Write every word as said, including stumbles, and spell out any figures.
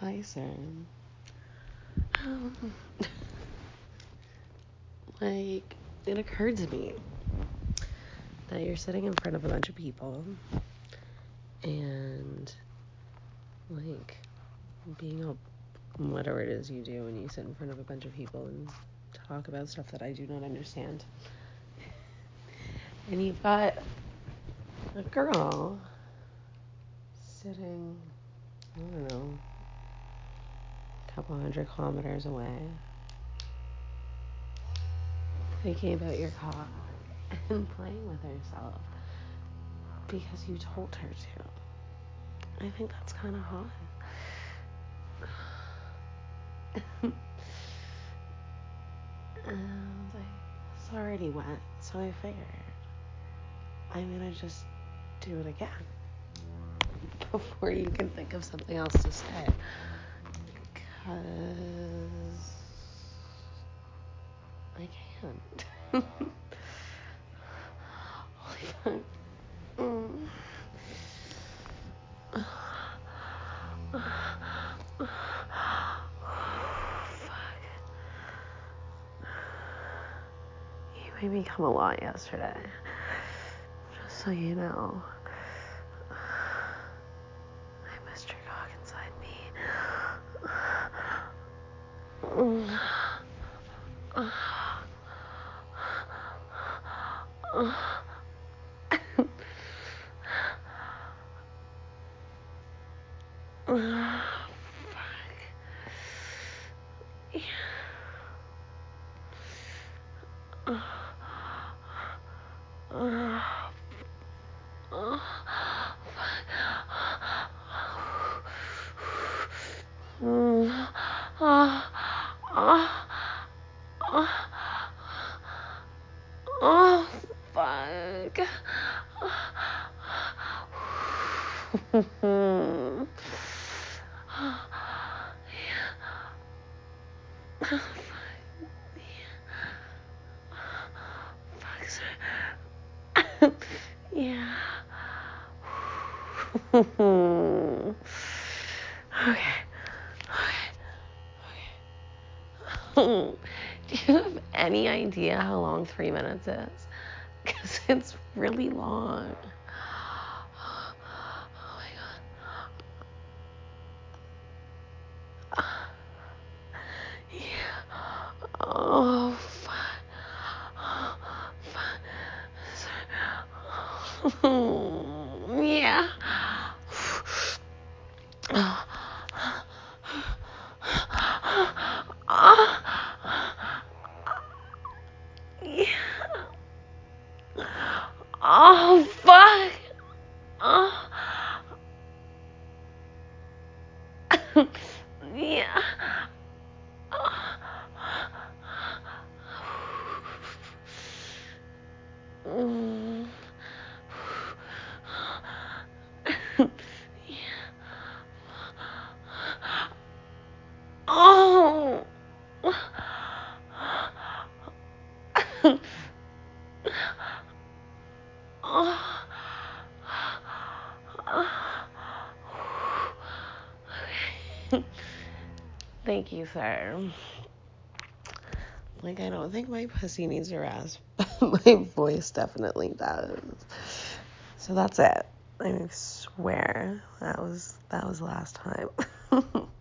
Hi, sir. Um, like, it occurred to me that you're sitting in front of a bunch of people and, like, being a whatever it is you do when you sit in front of a bunch of people and talk about stuff that I do not understand. And you've got a girl sitting, I don't know, a couple hundred kilometers away, thinking about your cock and playing with herself because you told her to. I think that's kind of hot. And it's already wet, so I figured I'm gonna just do it again before you can think of something else to say. Because I can't. Holy fuck. Mm. You made me come a lot yesterday. Just so you know. I missed your cock inside me. Mm. Oh, fuck. Yeah. Okay. Okay. Okay. Do you have any idea how long three minutes is? Because it's really long. Oh my god. Yeah. Oh, fuck. Yeah. Oh, fuck. Oh. Yeah. Mm. Oh. Thank you, sir. Like, I don't think my pussy needs a rest, but my voice definitely does. So that's it. I swear that was that was last time.